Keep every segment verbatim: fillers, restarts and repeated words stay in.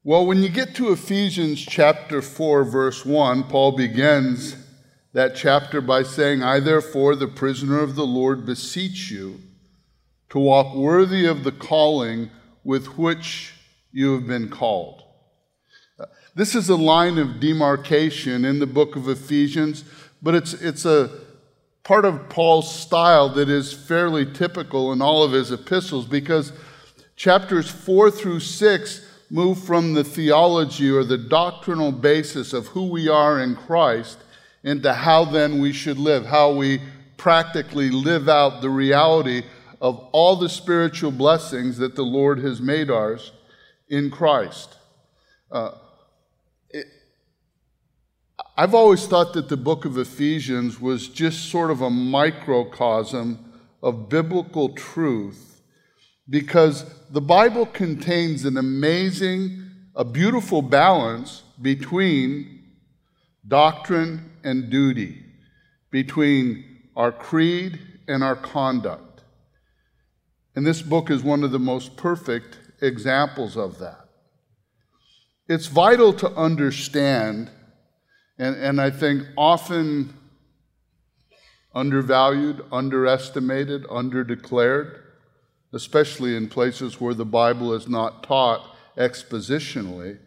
Well, when you get to Ephesians chapter four, verse one, Paul begins that chapter by saying, I therefore, the prisoner of the Lord, beseech you to walk worthy of the calling with which you have been called. This is a line of demarcation in the book of Ephesians, but it's, it's a part of Paul's style that is fairly typical in all of his epistles, because chapters four through six move from the theology or the doctrinal basis of who we are in Christ into how then we should live, how we practically live out the reality of all the spiritual blessings that the Lord has made ours in Christ. Uh, it, I've always thought that the book of Ephesians was just sort of a microcosm of biblical truth, because the Bible contains an amazing, a beautiful balance between doctrine and duty, between our creed and our conduct. And this book is one of the most perfect examples of that. It's vital to understand, and, and I think often undervalued, underestimated, underdeclared, especially in places where the Bible is not taught expositionally,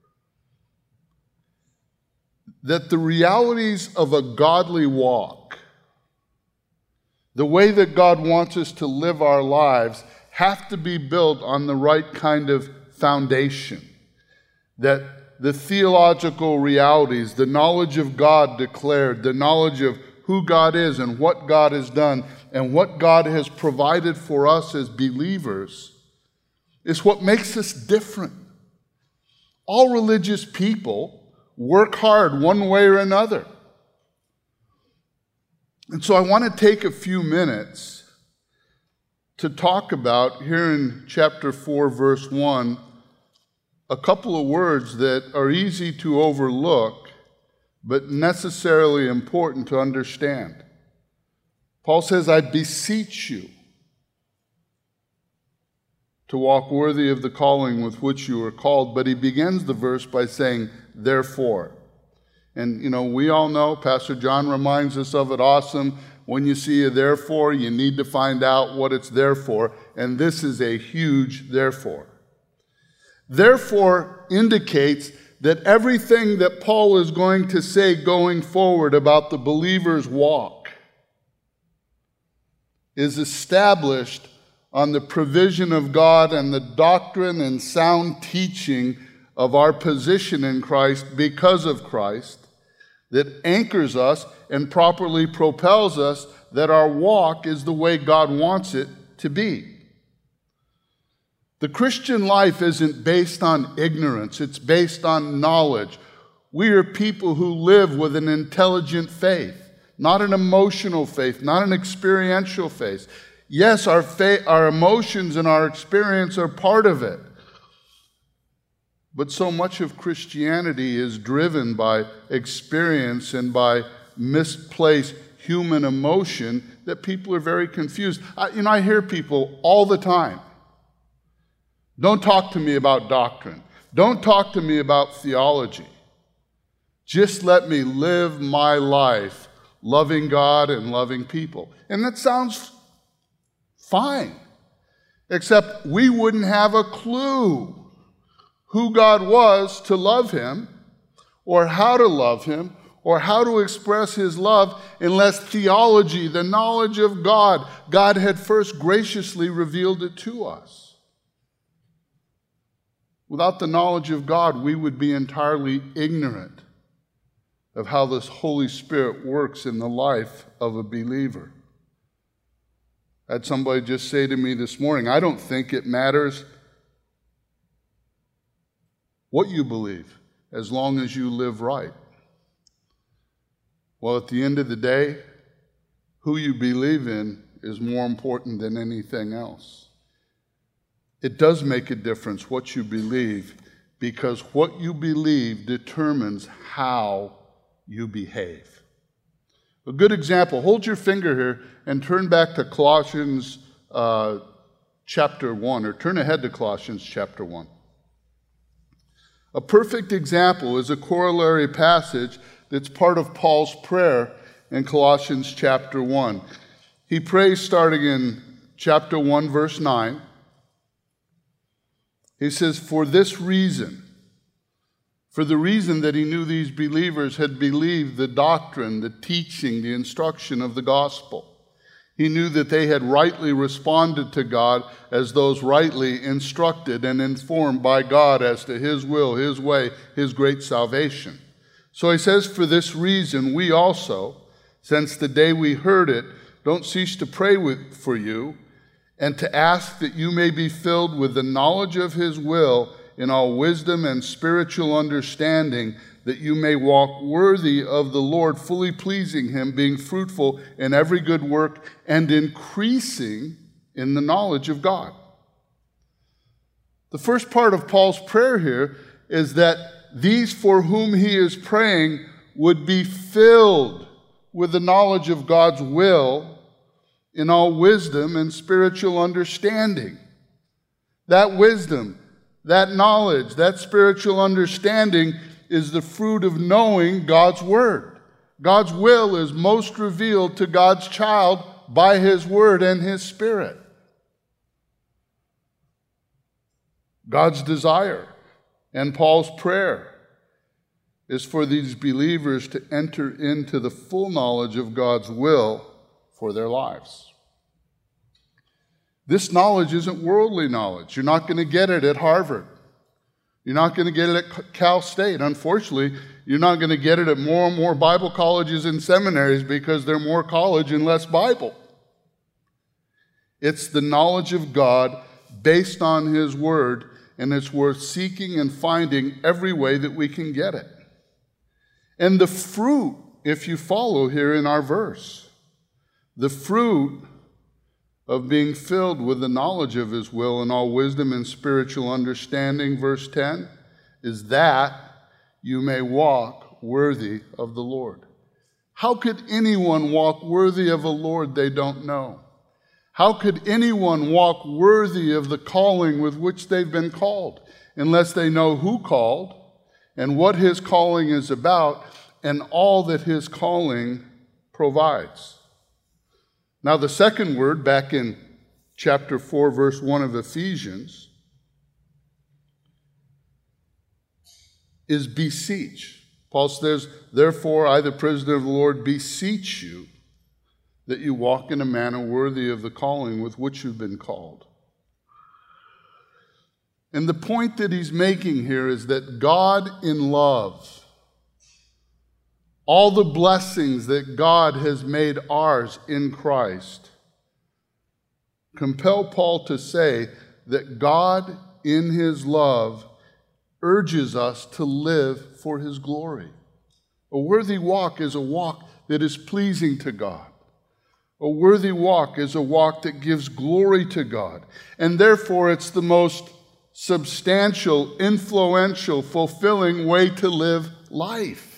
that the realities of a godly walk, the way that God wants us to live our lives, have to be built on the right kind of foundation. That the theological realities, the knowledge of God declared, the knowledge of who God is and what God has done and what God has provided for us as believers, is what makes us different. All religious people work hard one way or another. And so I want to take a few minutes to talk about, here in chapter four, verse one, a couple of words that are easy to overlook, but necessarily important to understand. Paul says, I beseech you to walk worthy of the calling with which you are called. But he begins the verse by saying, therefore. And, you know, we all know, Pastor John reminds us of it, awesome. When you see a therefore, you need to find out what it's there for. And this is a huge therefore. Therefore indicates that everything that Paul is going to say going forward about the believer's walk is established on the provision of God and the doctrine and sound teaching of our position in Christ because of Christ, that anchors us and properly propels us that our walk is the way God wants it to be. The Christian life isn't based on ignorance, it's based on knowledge. We are people who live with an intelligent faith, not an emotional faith, not an experiential faith. Yes, our faith, our emotions and our experience are part of it. But so much of Christianity is driven by experience and by misplaced human emotion that people are very confused. I, you know, I hear people all the time, don't talk to me about doctrine. Don't talk to me about theology. Just let me live my life loving God and loving people. And that sounds fine, except we wouldn't have a clue who God was to love him, or how to love him, or how to express his love unless theology, the knowledge of God, God had first graciously revealed it to us. Without the knowledge of God, we would be entirely ignorant of how this Holy Spirit works in the life of a believer. I had somebody just say to me this morning, I don't think it matters what you believe, as long as you live right. Well, at the end of the day, who you believe in is more important than anything else. It does make a difference what you believe, because what you believe determines how you behave. A good example, hold your finger here and turn back to Colossians uh, chapter one, or turn ahead to Colossians chapter one. A perfect example is a corollary passage that's part of Paul's prayer in Colossians chapter one. He prays starting in chapter one, verse nine. He says, for this reason, for the reason that he knew these believers had believed the doctrine, the teaching, the instruction of the gospel. He knew that they had rightly responded to God as those rightly instructed and informed by God as to his will, his way, his great salvation. So he says, for this reason, we also, since the day we heard it, don't cease to pray with, for you and to ask that you may be filled with the knowledge of his will in all wisdom and spiritual understanding, that you may walk worthy of the Lord, fully pleasing him, being fruitful in every good work and increasing in the knowledge of God. The first part of Paul's prayer here is that these for whom he is praying would be filled with the knowledge of God's will in all wisdom and spiritual understanding. That wisdom, that knowledge, that spiritual understanding is the fruit of knowing God's word. God's will is most revealed to God's child by his word and his spirit. God's desire and Paul's prayer is for these believers to enter into the full knowledge of God's will for their lives. This knowledge isn't worldly knowledge. You're not going to get it at Harvard. You're not going to get it at Cal State. Unfortunately, you're not going to get it at more and more Bible colleges and seminaries because they're more college and less Bible. It's the knowledge of God based on his word, and it's worth seeking and finding every way that we can get it. And the fruit, if you follow here in our verse, the fruit of being filled with the knowledge of his will and all wisdom and spiritual understanding, verse ten, is that you may walk worthy of the Lord. How could anyone walk worthy of a Lord they don't know? How could anyone walk worthy of the calling with which they've been called unless they know who called and what his calling is about and all that his calling provides? Now, the second word back in chapter four, verse one of Ephesians is beseech. Paul says, therefore, I, the prisoner of the Lord, beseech you that you walk in a manner worthy of the calling with which you've been called. And the point that he's making here is that God in love, all the blessings that God has made ours in Christ, compel Paul to say that God in his love urges us to live for his glory. A worthy walk is a walk that is pleasing to God. A worthy walk is a walk that gives glory to God. And therefore, it's the most substantial, influential, fulfilling way to live life.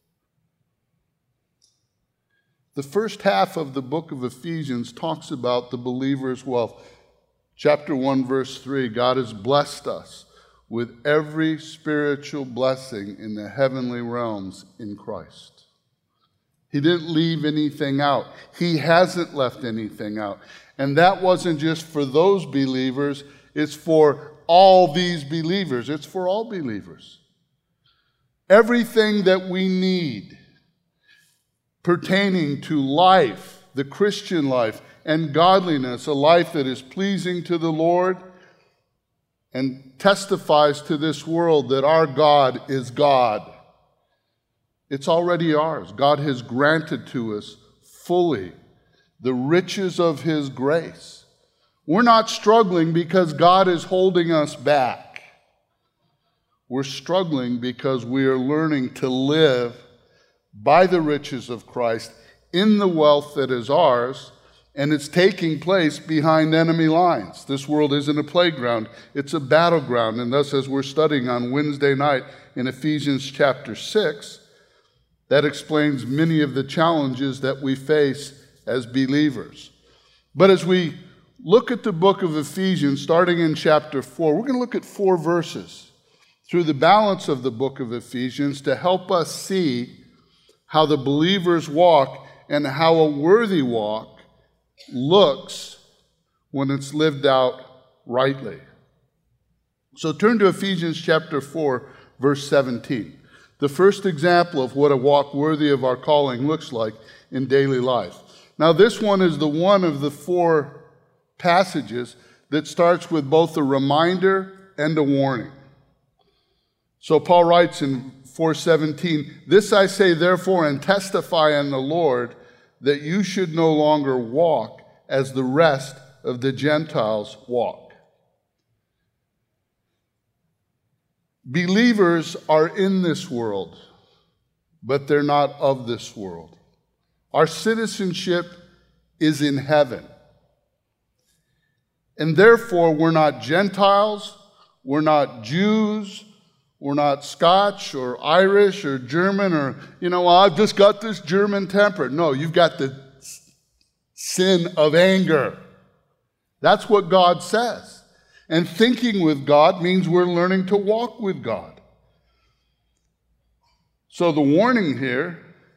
The first half of the book of Ephesians talks about the believer's wealth. Chapter one, verse three, God has blessed us with every spiritual blessing in the heavenly realms in Christ. He didn't leave anything out. He hasn't left anything out. And that wasn't just for those believers, it's for all these believers. It's for all believers. Everything that we need pertaining to life, the Christian life, and godliness, a life that is pleasing to the Lord and testifies to this world that our God is God. It's already ours. God has granted to us fully the riches of his grace. We're not struggling because God is holding us back. We're struggling because we are learning to live by the riches of Christ in the wealth that is ours, and it's taking place behind enemy lines. This world isn't a playground, it's a battleground. And thus, as we're studying on Wednesday night in Ephesians chapter six, that explains many of the challenges that we face as believers. But as we look at the book of Ephesians, starting in chapter four, we're going to look at four verses. through the balance of the book of Ephesians to help us see how the believer's walk and how a worthy walk looks when it's lived out rightly. So turn to Ephesians chapter four, verse seventeen. The first example of what a walk worthy of our calling looks like in daily life. Now, this one is the one of the four passages that starts with both a reminder and a warning. So Paul writes in four seventeen, "This I say therefore and testify in the Lord, that you should no longer walk as the rest of the Gentiles walk." Believers are in this world, but they're not of this world. Our citizenship is in heaven. And therefore, we're not Gentiles, we're not Jews, we're not Scotch or Irish or German or, you know, I've just got this German temper. No, you've got the sin of anger. That's what God says. And thinking with God means we're learning to walk with God. So the warning here,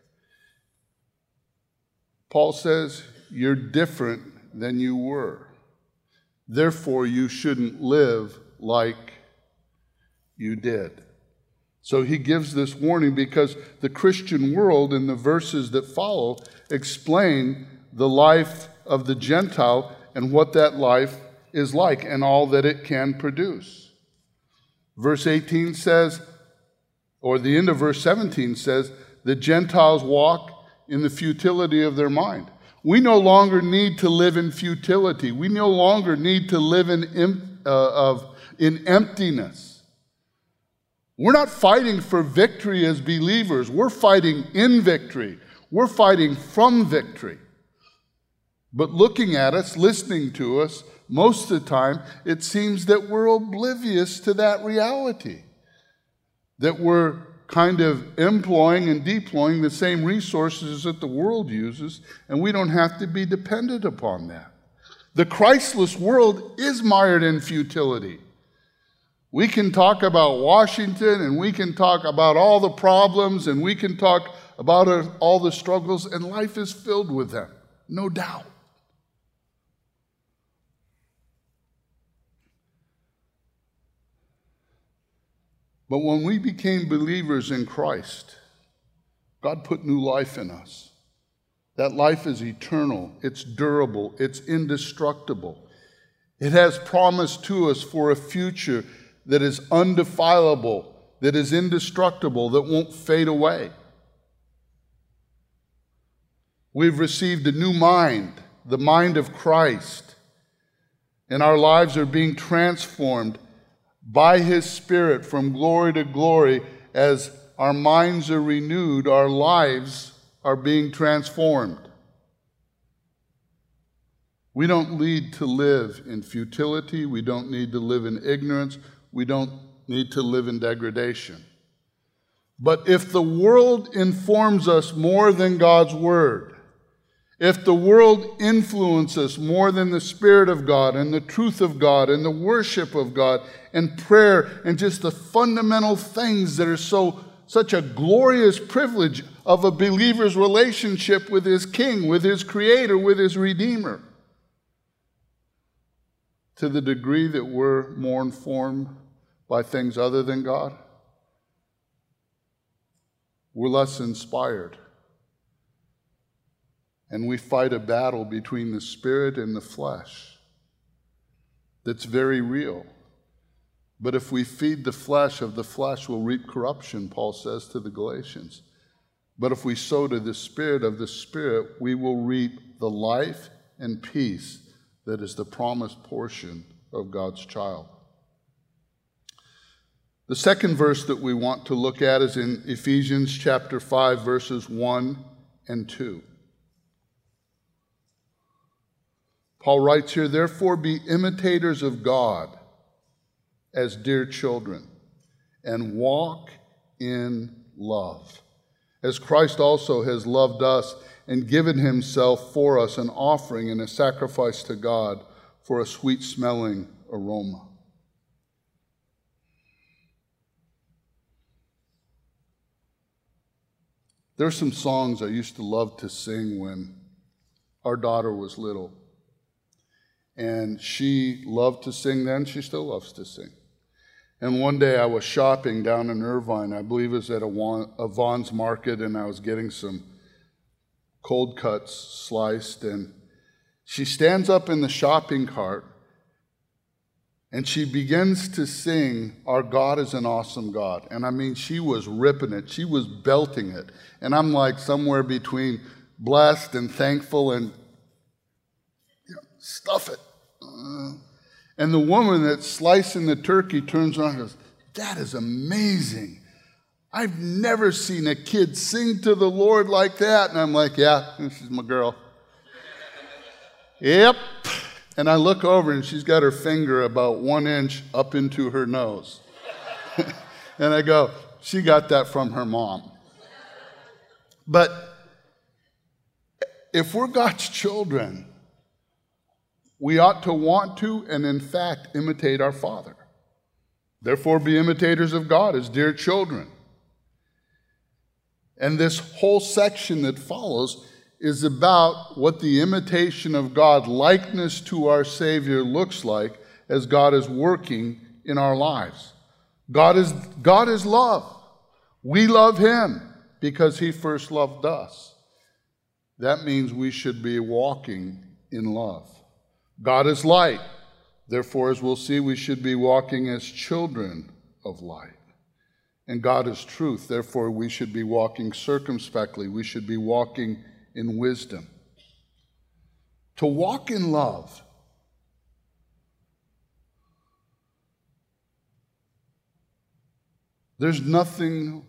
Paul says, you're different than you were. Therefore, you shouldn't live like you did. So he gives this warning because the Christian world in the verses that follow explain the life of the Gentile and what that life is like and all that it can produce. Verse eighteen says, or the end of verse seventeen says, the Gentiles walk in the futility of their mind. We no longer need to live in futility. We no longer need to live in, uh, of, in emptiness. We're not fighting for victory as believers. We're fighting in victory. We're fighting from victory. But looking at us, listening to us, most of the time, it seems that we're oblivious to that reality. That we're kind of employing and deploying the same resources that the world uses, and we don't have to be dependent upon that. The Christless world is mired in futility. We can talk about Washington, and we can talk about all the problems, and we can talk about all the struggles, and life is filled with them, no doubt. But when we became believers in Christ, God put new life in us. That life is eternal, it's durable, it's indestructible. It has promised to us for a future that is undefilable, that is indestructible, that won't fade away. We've received a new mind, the mind of Christ, and our lives are being transformed by His Spirit from glory to glory. As our minds are renewed, our lives are being transformed. We don't need to live in futility. We don't need to live in ignorance. We don't need to live in degradation. But if the world informs us more than God's Word, if the world influences us more than the Spirit of God and the truth of God and the worship of God and prayer and just the fundamental things that are so such a glorious privilege of a believer's relationship with his King, with his Creator, with his Redeemer, to the degree that we're more informed by things other than God, we're less inspired. And we fight a battle between the spirit and the flesh that's very real. But if we feed the flesh, of the flesh will reap corruption, Paul says to the Galatians. But if we sow to the Spirit, of the Spirit, we will reap the life and peace that is the promised portion of God's child. The second verse that we want to look at is in Ephesians chapter five, verses one and two. Paul writes here, "Therefore be imitators of God as dear children, and walk in love, as Christ also has loved us and given himself for us, an offering and a sacrifice to God for a sweet-smelling aroma." There's some songs I used to love to sing when our daughter was little. And she loved to sing then. She still loves to sing. And one day I was shopping down in Irvine. I believe it was at a, a Vaughn's Market, and I was getting some cold cuts sliced. And she stands up in the shopping cart, and she begins to sing, "Our God is an Awesome God." And I mean, she was ripping it. She was belting it. And I'm like somewhere between blessed and thankful and, you know, stuff it. Uh, and the woman that's slicing the turkey turns around and goes, "That is amazing. I've never seen a kid sing to the Lord like that." And I'm like, "Yeah, this is my girl." Yep. And I look over, and she's got her finger about one inch up into her nose. And I go, she got that from her mom. But if we're God's children, we ought to want to and in fact imitate our Father. Therefore, be imitators of God as dear children. And this whole section that follows is about what the imitation of God, likeness to our Savior, looks like as God is working in our lives. God is, God is love. We love Him because He first loved us. That means we should be walking in love. God is light. Therefore, as we'll see, we should be walking as children of light. And God is truth. Therefore, we should be walking circumspectly. We should be walking in wisdom. To walk in love there's nothing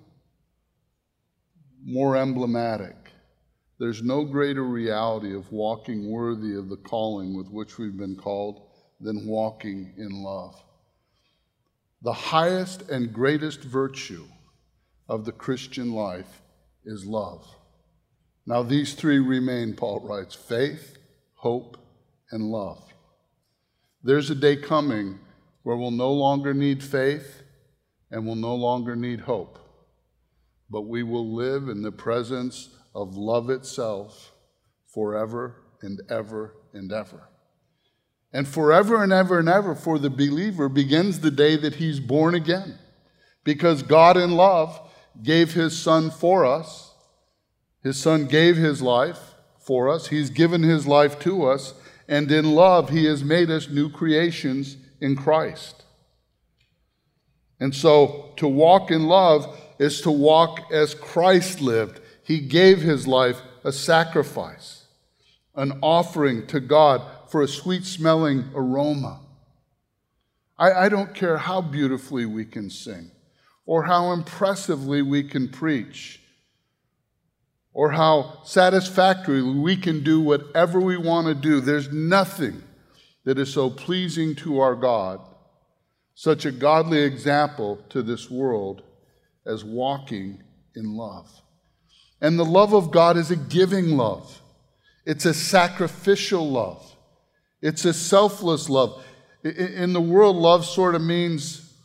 more emblematic. There's no greater reality of walking worthy of the calling with which we've been called than walking in love. The highest and greatest virtue of the Christian life is love. Now these three remain, Paul writes: faith, hope, and love. There's a day coming where we'll no longer need faith and we'll no longer need hope, but we will live in the presence of love itself forever and ever and ever. And forever and ever and ever for the believer begins the day that he's born again, because God in love gave His Son for us. His Son gave His life for us. He's given His life to us. And in love, He has made us new creations in Christ. And so to walk in love is to walk as Christ lived. He gave His life a sacrifice, an offering to God for a sweet-smelling aroma. I, I don't care how beautifully we can sing, or how impressively we can preach, or how satisfactorily we can do whatever we want to do. There's nothing that is so pleasing to our God, such a godly example to this world, as walking in love. And the love of God is a giving love. It's a sacrificial love. It's a selfless love. In the world, love sort of means,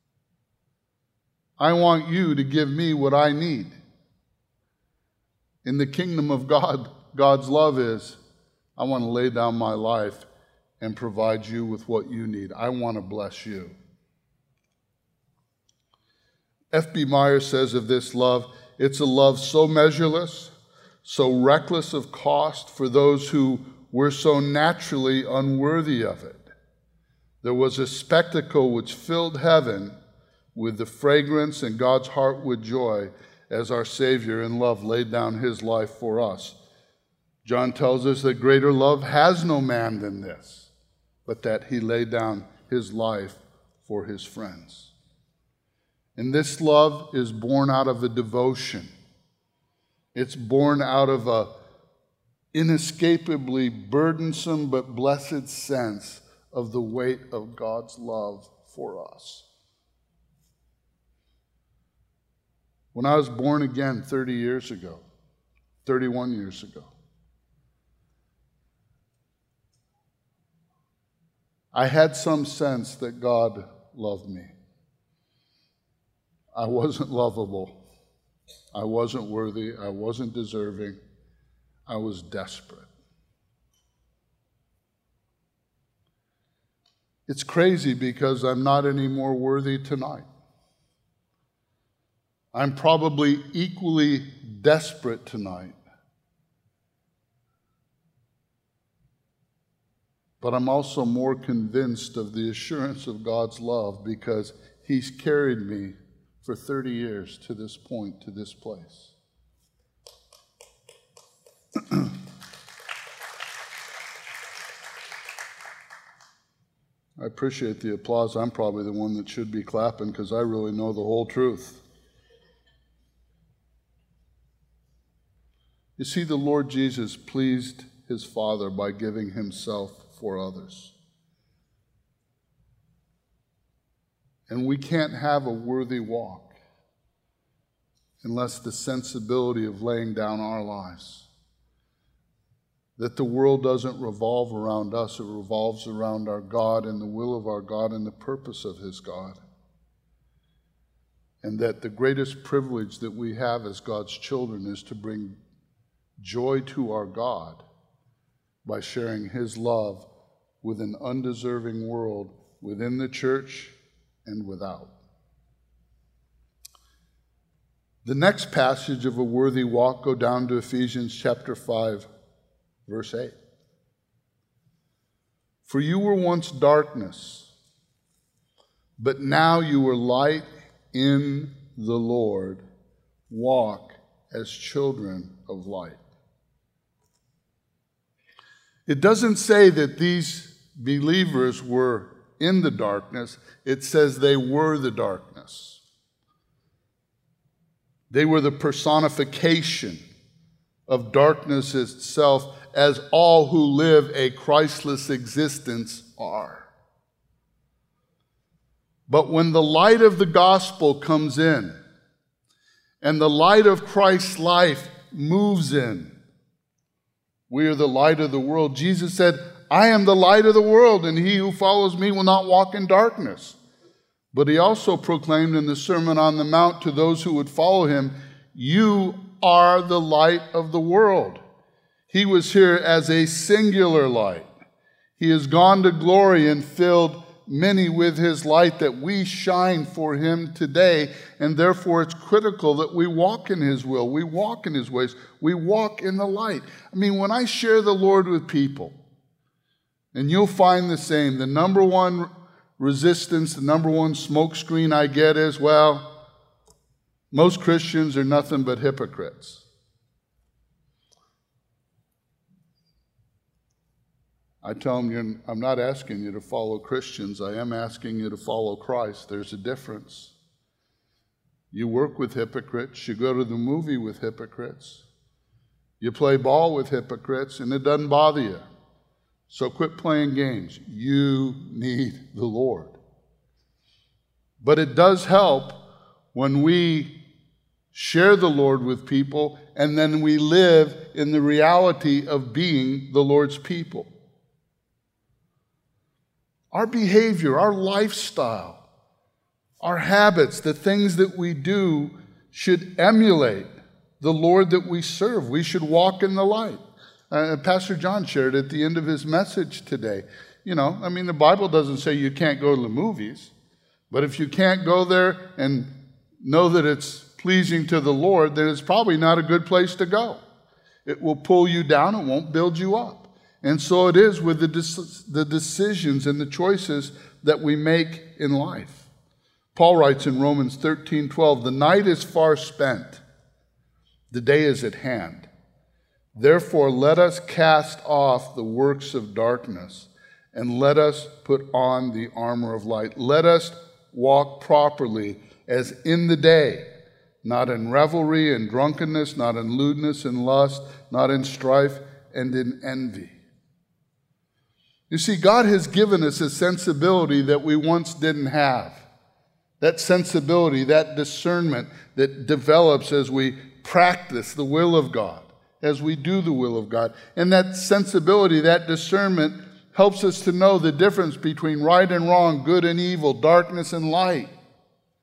I want you to give me what I need. In the kingdom of God, God's love is, I want to lay down my life and provide you with what you need. I want to bless you. F B Meyer says of this love, it's a love so measureless, so reckless of cost for those who were so naturally unworthy of it. There was a spectacle which filled heaven with the fragrance and God's heart with joy as our Savior in love laid down His life for us. John tells us that greater love has no man than this, but that He laid down His life for His friends. And this love is born out of a devotion. It's born out of a inescapably burdensome but blessed sense of the weight of God's love for us. When I was born again thirty years ago, thirty-one years ago, I had some sense that God loved me. I wasn't lovable. I wasn't worthy. I wasn't deserving. I was desperate. It's crazy because I'm not any more worthy tonight. I'm probably equally desperate tonight. But I'm also more convinced of the assurance of God's love because He's carried me for thirty years to this point, to this place. I appreciate the applause. I'm probably the one that should be clapping because I really know the whole truth. You see, the Lord Jesus pleased His Father by giving Himself for others. And we can't have a worthy walk unless the sensibility of laying down our lives. That the world doesn't revolve around us, it revolves around our God and the will of our God and the purpose of His God. And that the greatest privilege that we have as God's children is to bring joy to our God by sharing His love with an undeserving world within the church and without. The next passage of a worthy walk, go down to Ephesians chapter five, verse eight. For you were once darkness, but now you are light in the Lord. Walk as children of light. It doesn't say that these believers were in the darkness. It says they were the darkness. They were the personification of darkness itself, as all who live a Christless existence are. But when the light of the gospel comes in, and the light of Christ's life moves in, we are the light of the world. Jesus said, I am the light of the world, and he who follows me will not walk in darkness. But he also proclaimed in the Sermon on the Mount to those who would follow him, you are the light of the world. He was here as a singular light. He has gone to glory and filled many with his light, that we shine for him today, and therefore it's critical that we walk in his will, we walk in his ways, we walk in the light. I mean, when I share the Lord with people, and you'll find the same, the number one resistance, the number one smokescreen I get is, well, most Christians are nothing but hypocrites. I tell them, you're, I'm not asking you to follow Christians. I am asking you to follow Christ. There's a difference. You work with hypocrites. You go to the movie with hypocrites. You play ball with hypocrites, and it doesn't bother you. So quit playing games. You need the Lord. But it does help when we share the Lord with people, and then we live in the reality of being the Lord's people. Our behavior, our lifestyle, our habits, the things that we do should emulate the Lord that we serve. We should walk in the light. Uh, Pastor John shared at the end of his message today. You know, I mean, the Bible doesn't say you can't go to the movies, but if you can't go there and know that it's pleasing to the Lord, then it's probably not a good place to go. It will pull you down. It won't build you up. And so it is with the, the decisions and the choices that we make in life. Paul writes in Romans thirteen twelve, the night is far spent, the day is at hand. Therefore, let us cast off the works of darkness and let us put on the armor of light. Let us walk properly as in the day, not in revelry and drunkenness, not in lewdness and lust, not in strife and in envy. You see, God has given us a sensibility that we once didn't have. That sensibility, that discernment that develops as we practice the will of God, as we do the will of God. And that sensibility, that discernment helps us to know the difference between right and wrong, good and evil, darkness and light.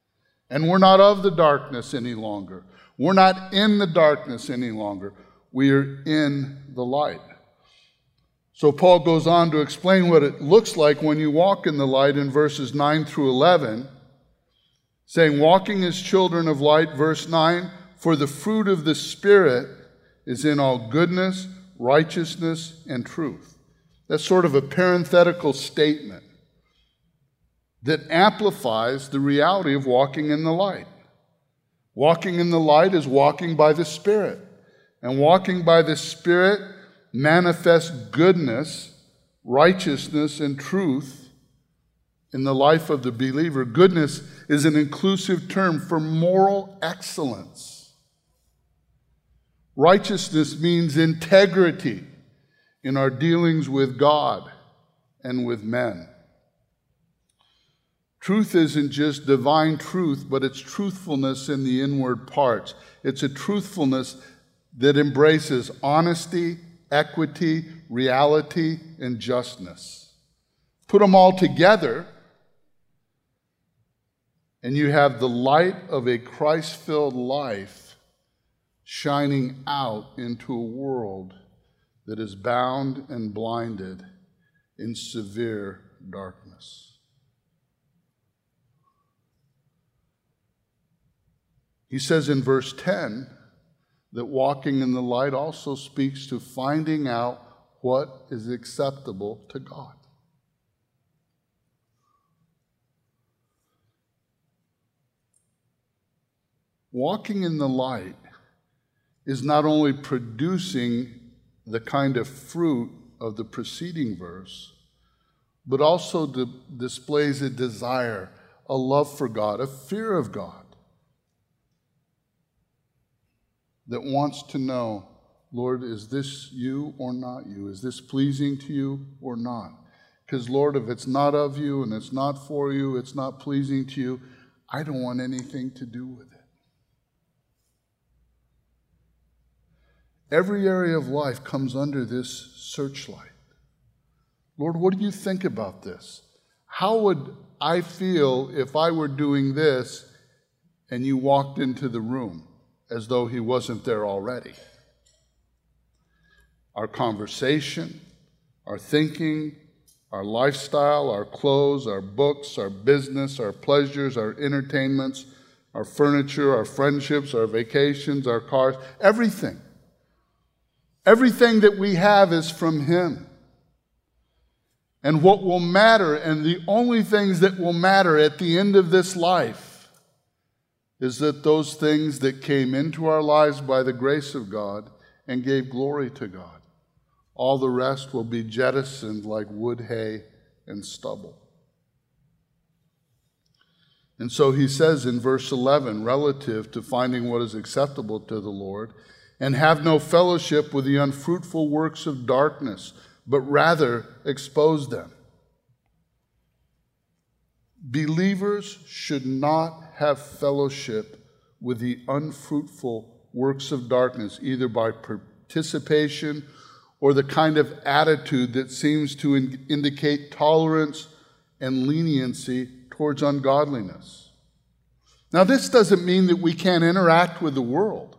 And we're not of the darkness any longer. We're not in the darkness any longer. We are in the light. So Paul goes on to explain what it looks like when you walk in the light in verses nine through eleven, saying, walking as children of light, verse nine, for the fruit of the Spirit is in all goodness, righteousness, and truth. That's sort of a parenthetical statement that amplifies the reality of walking in the light. Walking in the light is walking by the Spirit. And walking by the Spirit manifests goodness, righteousness, and truth in the life of the believer. Goodness is an inclusive term for moral excellence. Righteousness means integrity in our dealings with God and with men. Truth isn't just divine truth, but it's truthfulness in the inward parts. It's a truthfulness that embraces honesty, equity, reality, and justness. Put them all together, and you have the light of a Christ-filled life shining out into a world that is bound and blinded in severe darkness. He says in verse ten that walking in the light also speaks to finding out what is acceptable to God. Walking in the light is not only producing the kind of fruit of the preceding verse, but also di- displays a desire, a love for God, a fear of God, that wants to know, Lord, is this you or not you? Is this pleasing to you or not? Because, Lord, if it's not of you and it's not for you, it's not pleasing to you, I don't want anything to do with it. Every area of life comes under this searchlight. Lord, what do you think about this? How would I feel if I were doing this and you walked into the room as though he wasn't there already? Our conversation, our thinking, our lifestyle, our clothes, our books, our business, our pleasures, our entertainments, our furniture, our friendships, our vacations, our cars, everything. Everything that we have is from him. And what will matter, and the only things that will matter at the end of this life, is that those things that came into our lives by the grace of God and gave glory to God. All the rest will be jettisoned like wood, hay, and stubble. And so he says in verse eleven, relative to finding what is acceptable to the Lord, and have no fellowship with the unfruitful works of darkness, but rather expose them. Believers should not have fellowship with the unfruitful works of darkness, either by participation or the kind of attitude that seems to in- indicate tolerance and leniency towards ungodliness. Now, this doesn't mean that we can't interact with the world,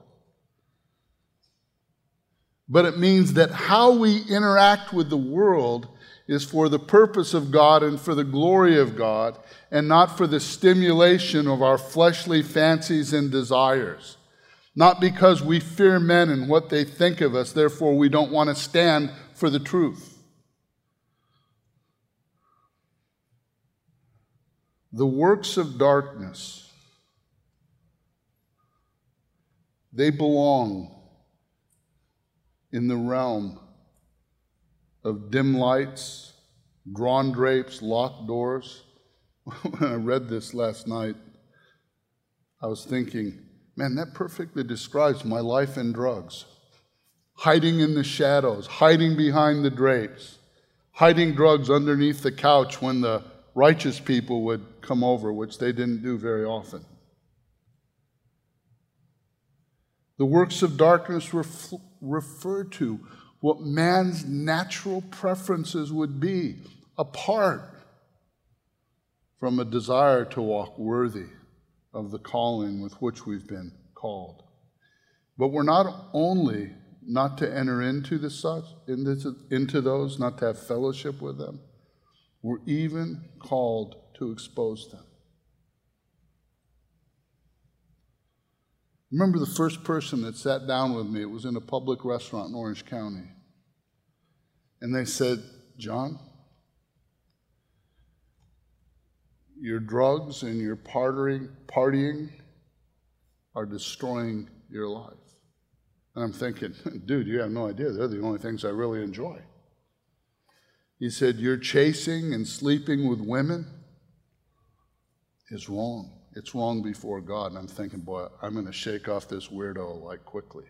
but it means that how we interact with the world is for the purpose of God and for the glory of God, and not for the stimulation of our fleshly fancies and desires. Not because we fear men and what they think of us, therefore we don't want to stand for the truth. The works of darkness, they belong in the realm of dim lights, drawn drapes, locked doors. When I read this last night, I was thinking, man, that perfectly describes my life in drugs. Hiding in the shadows, hiding behind the drapes, hiding drugs underneath the couch when the righteous people would come over, which they didn't do very often. The works of darkness ref- refer to what man's natural preferences would be, apart from a desire to walk worthy of the calling with which we've been called. But we're not only not to enter into the such into, into those, not to have fellowship with them, we're even called to expose them. Remember the first person that sat down with me, it was in a public restaurant in Orange County. And they said, John, your drugs and your partying, partying are destroying your life. And I'm thinking, dude, you have no idea. They're the only things I really enjoy. He said, you're chasing and sleeping with women is wrong. It's wrong before God. And I'm thinking, boy, I'm going to shake off this weirdo like quickly.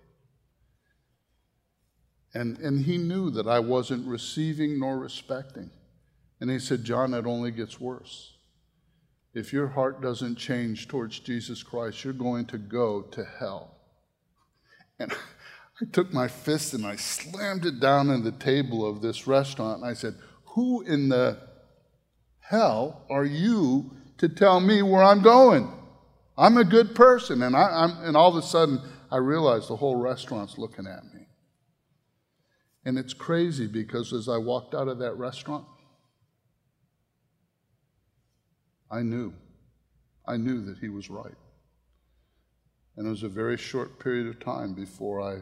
And, and he knew that I wasn't receiving nor respecting. And he said, John, it only gets worse. If your heart doesn't change towards Jesus Christ, you're going to go to hell. And I took my fist and I slammed it down on the table of this restaurant. And I said, who in the hell are you to tell me where I'm going? I'm a good person. And, I, I'm, and all of a sudden, I realized the whole restaurant's looking at me. And it's crazy because as I walked out of that restaurant, I knew. I knew that he was right. And it was a very short period of time before I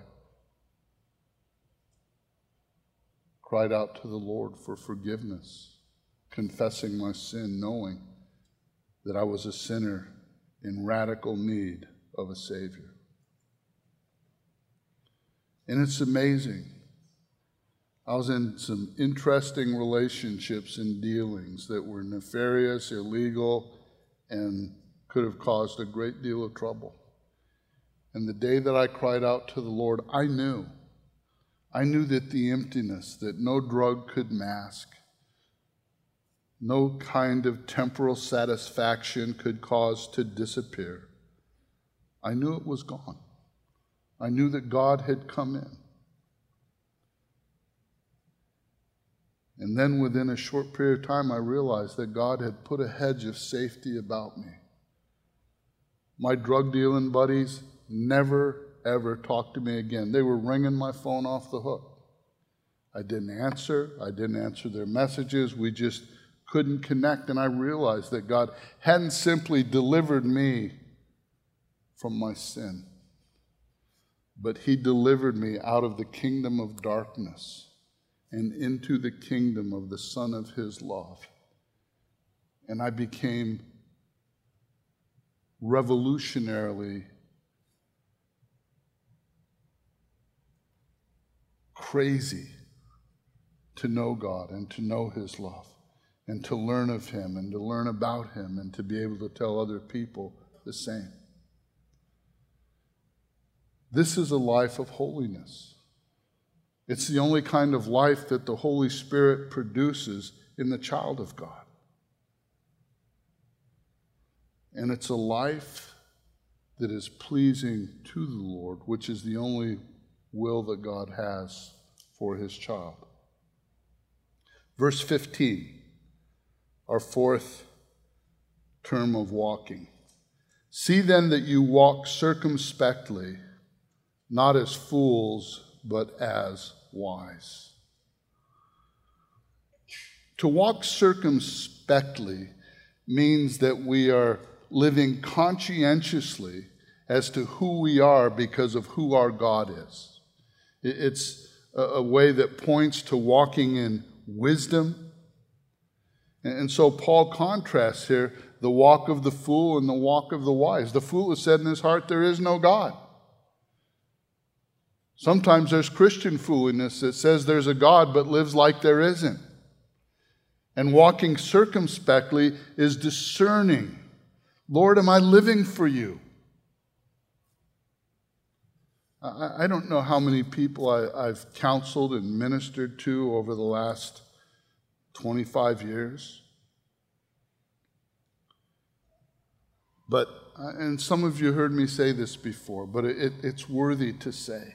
cried out to the Lord for forgiveness, confessing my sin, knowing that I was a sinner in radical need of a Savior. And it's amazing. I was in some interesting relationships and dealings that were nefarious, illegal, and could have caused a great deal of trouble. And the day that I cried out to the Lord, I knew. I knew that the emptiness that no drug could mask, no kind of temporal satisfaction could cause to disappear. I knew it was gone. I knew that God had come in. And then within a short period of time, I realized that God had put a hedge of safety about me. My drug dealing buddies never, ever talked to me again. They were ringing my phone off the hook. I didn't answer. I didn't answer their messages. We just couldn't connect. And I realized that God hadn't simply delivered me from my sin, but he delivered me out of the kingdom of darkness and into the kingdom of the Son of his love. And I became revolutionarily crazy to know God and to know his love and to learn of him and to learn about him and to be able to tell other people the same. This is a life of holiness. It's the only kind of life that the Holy Spirit produces in the child of God. And it's a life that is pleasing to the Lord, which is the only will that God has for his child. Verse fifteen, our fourth term of walking. See then that you walk circumspectly, not as fools, but as wise. To walk circumspectly means that we are living conscientiously as to who we are because of who our God is. It's a way that points to walking in wisdom. And so Paul contrasts here the walk of the fool and the walk of the wise. The fool has said in his heart, there is no God. Sometimes there's Christian foolishness that says there's a God but lives like there isn't. And walking circumspectly is discerning. Lord, am I living for you? I, I don't know how many people I, I've counseled and ministered to over the last twenty-five years. But, and some of you heard me say this before, but it, it's worthy to say.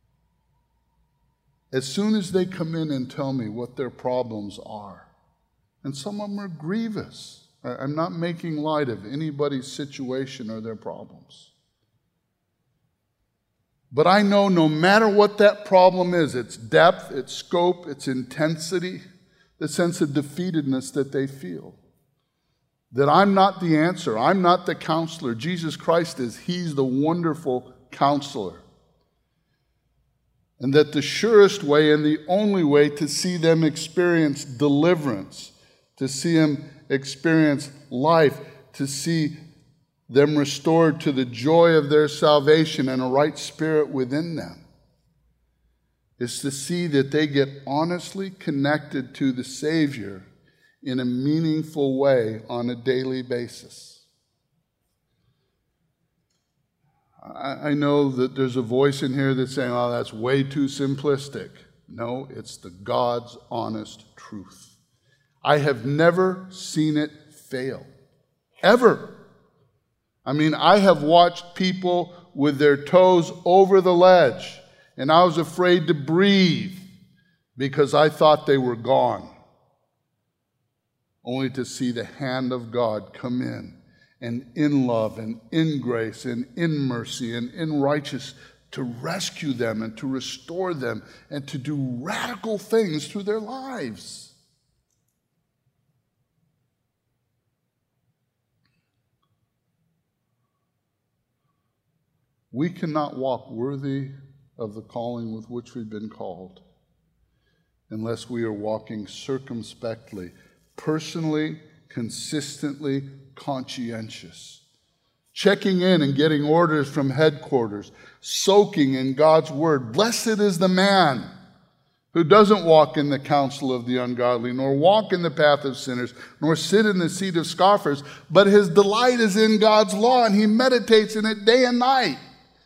As soon as they come in and tell me what their problems are, And some of them are grievous. I'm not making light of anybody's situation or their problems. But I know no matter what that problem is, its depth, its scope, its intensity, the sense of defeatedness that they feel, that I'm not the answer. I'm not the counselor. Jesus Christ is. He's the wonderful counselor. And that the surest way and the only way to see them experience deliverance, to see them experience life, to see them restored to the joy of their salvation and a right spirit within them, is to see that they get honestly connected to the Savior in a meaningful way on a daily basis. I know that there's a voice in here that's saying, oh, that's way too simplistic. No, it's the God's honest truth. I have never seen it fail. Ever. I mean, I have watched people with their toes over the ledge, and I was afraid to breathe because I thought they were gone, only to see the hand of God come in, and in love and in grace and in mercy and in righteousness to rescue them and to restore them and to do radical things through their lives. We cannot walk worthy of the calling with which we've been called unless we are walking circumspectly, personally, consistently, conscientious, checking in and getting orders from headquarters, soaking in God's word. Blessed is the man who doesn't walk in the counsel of the ungodly, nor walk in the path of sinners, nor sit in the seat of scoffers, but his delight is in God's law, and he meditates in it day and night.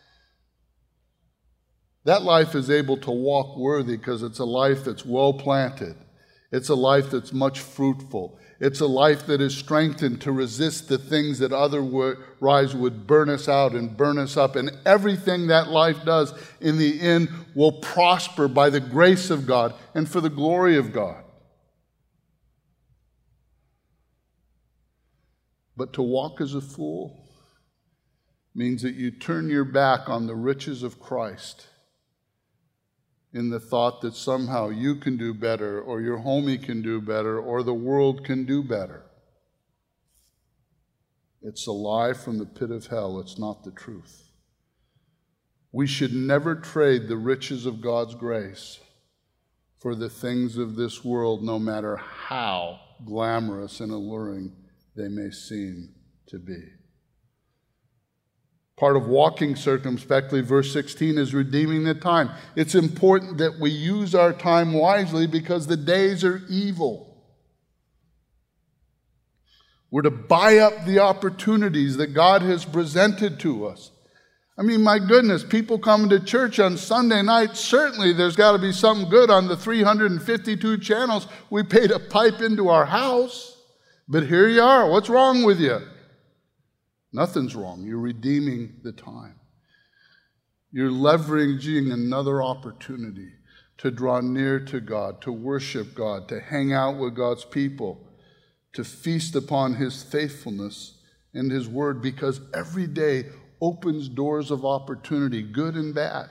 That life is able to walk worthy because it's a life that's well planted. It's a life that's much fruitful. It's a life that is strengthened to resist the things that otherwise would burn us out and burn us up. And everything that life does in the end will prosper by the grace of God and for the glory of God. But to walk as a fool means that you turn your back on the riches of Christ in the thought that somehow you can do better, or your homie can do better, or the world can do better. It's a lie from the pit of hell. It's not the truth. We should never trade the riches of God's grace for the things of this world, no matter how glamorous and alluring they may seem to be. Part of walking circumspectly, verse sixteen, is redeeming the time. It's important that we use our time wisely because the days are evil. We're to buy up the opportunities that God has presented to us. I mean, my goodness, people coming to church on Sunday night, certainly there's got to be something good on the three hundred fifty-two channels we pay to pipe into our house. But here you are. What's wrong with you? Nothing's wrong. You're redeeming the time. You're leveraging another opportunity to draw near to God, to worship God, to hang out with God's people, to feast upon his faithfulness and his word, because every day opens doors of opportunity, good and bad.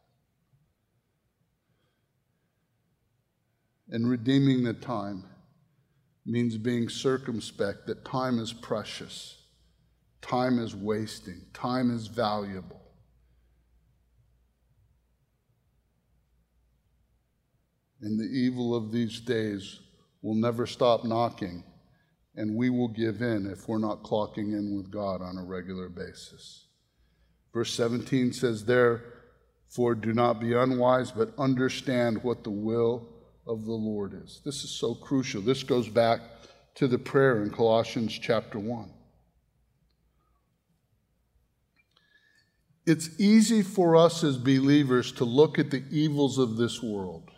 And redeeming the time means being circumspect, that time is precious. Time is wasting. Time is valuable. And the evil of these days will never stop knocking, and we will give in if we're not clocking in with God on a regular basis. Verse seventeen says, therefore do not be unwise, but understand what the will of the Lord is. This is so crucial. This goes back to the prayer in Colossians chapter one. It's easy for us as believers to look at the evils of this world.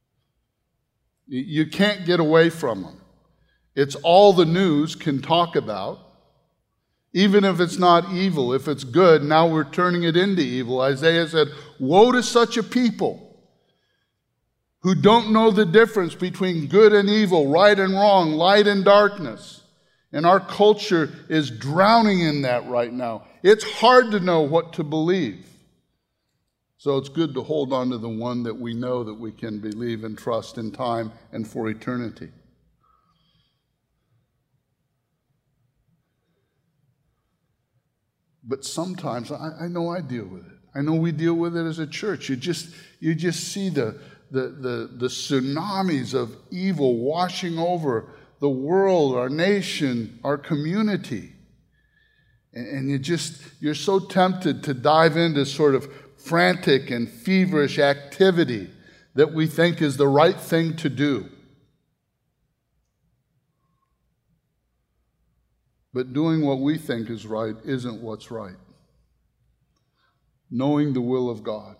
You can't get away from them. It's all the news can talk about. Even if it's not evil, if it's good, now we're turning it into evil. Isaiah said, woe to such a people. who don't know the difference between good and evil, right and wrong, light and darkness. And our culture is drowning in that right now. It's hard to know what to believe. So it's good to hold on to the one that we know that we can believe and trust in time and for eternity. But sometimes, I, I know I deal with it. I know we deal with it as a church. You just, you just see the, the, the, the tsunamis of evil washing over the world, our nation, our community. And, and you just, you're so tempted to dive into sort of frantic and feverish activity that we think is the right thing to do. But doing what we think is right isn't what's right. Knowing the will of God.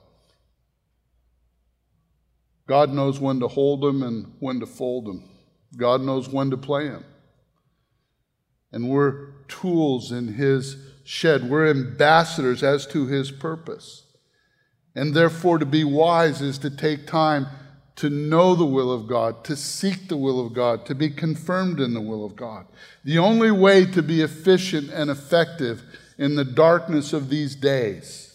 God knows when to hold them and when to fold them. God knows when to play him. And we're tools in his shed. We're ambassadors as to his purpose. And therefore, to be wise is to take time to know the will of God, to seek the will of God, to be confirmed in the will of God. The only way to be efficient and effective in the darkness of these days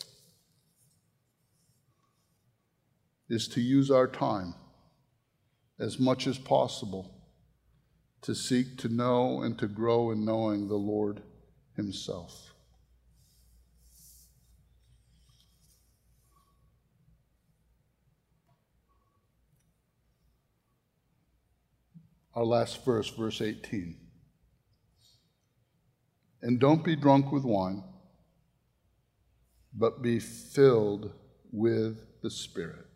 is to use our time as much as possible to seek to know and to grow in knowing the Lord himself. Our last verse, verse eighteen. And don't be drunk with wine, but be filled with the Spirit.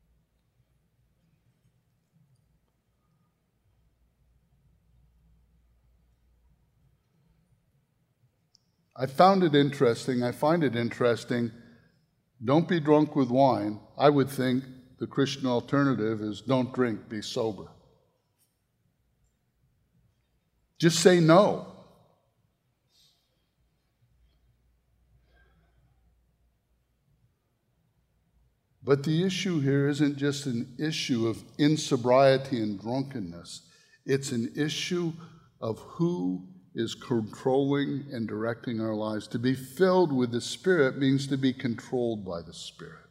I found it interesting, I find it interesting, don't be drunk with wine. I would think the Christian alternative is don't drink, be sober. Just say no. But the issue here isn't just an issue of insobriety and drunkenness. It's an issue of who is controlling and directing our lives. To be filled with the Spirit means to be controlled by the Spirit.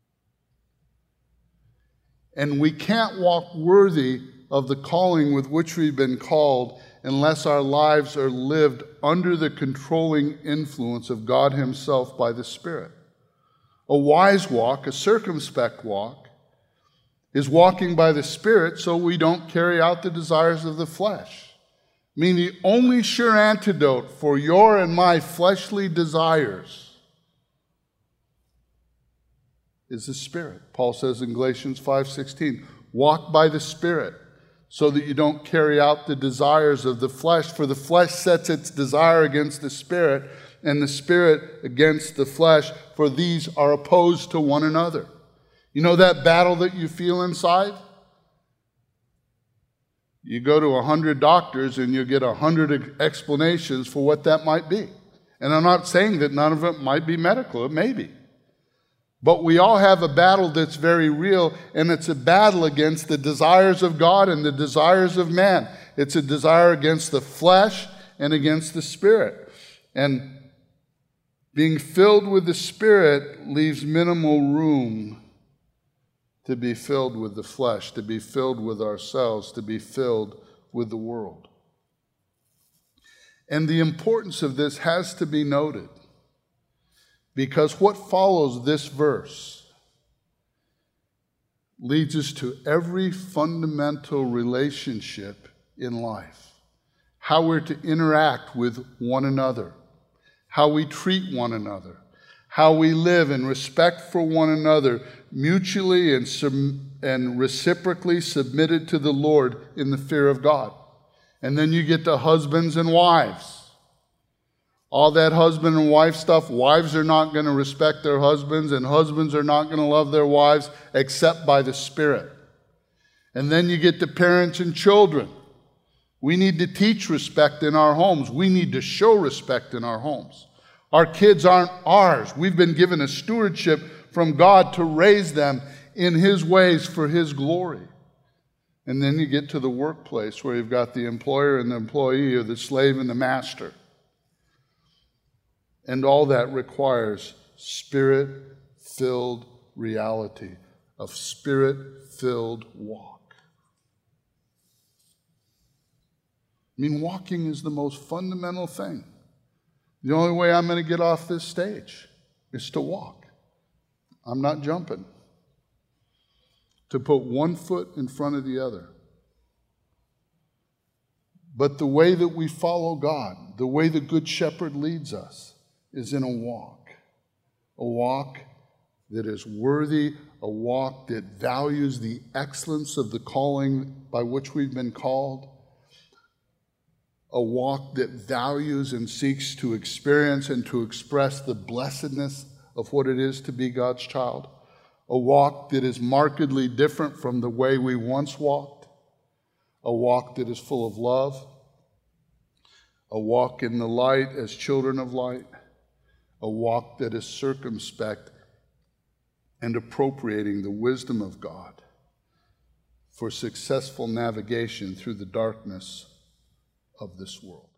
And we can't walk worthy of the calling with which we've been called unless our lives are lived under the controlling influence of God himself by the Spirit. A wise walk, a circumspect walk, is walking by the Spirit so we don't carry out the desires of the flesh. I mean, the only sure antidote for your and my fleshly desires is the Spirit. Paul says in Galatians five sixteen, walk by the Spirit so that you don't carry out the desires of the flesh. For the flesh sets its desire against the Spirit, and the Spirit against the flesh, for these are opposed to one another. You know that battle that you feel inside? You go to a hundred doctors and you get a hundred explanations for what that might be. And I'm not saying that none of it might be medical. It may be. But we all have a battle that's very real, and it's a battle against the desires of God and the desires of man. It's a desire against the flesh and against the Spirit. And being filled with the Spirit leaves minimal room to be filled with the flesh, to be filled with ourselves, to be filled with the world. And the importance of this has to be noted, because what follows this verse leads us to every fundamental relationship in life. How we're to interact with one another, how we treat one another, how we live in respect for one another, mutually and, sub- and reciprocally submitted to the Lord in the fear of God. And then you get to husbands and wives. All that husband and wife stuff, wives are not going to respect their husbands, and husbands are not going to love their wives except by the Spirit. And then you get to parents and children. We need to teach respect in our homes. We need to show respect in our homes. Our kids aren't ours. We've been given a stewardship from God to raise them in his ways for his glory. And then you get to the workplace where you've got the employer and the employee, or the slave and the master. And all that requires Spirit-filled reality, of Spirit-filled walk. I mean, walking is the most fundamental thing. The only way I'm going to get off this stage is to walk. I'm not jumping. To put one foot in front of the other. But the way that we follow God, the way the Good Shepherd leads us, is in a walk. A walk that is worthy, a walk that values the excellence of the calling by which we've been called, a walk that values and seeks to experience and to express the blessedness of what it is to be God's child, a walk that is markedly different from the way we once walked, a walk that is full of love, a walk in the light as children of light, a walk that is circumspect and appropriating the wisdom of God for successful navigation through the darkness of this world.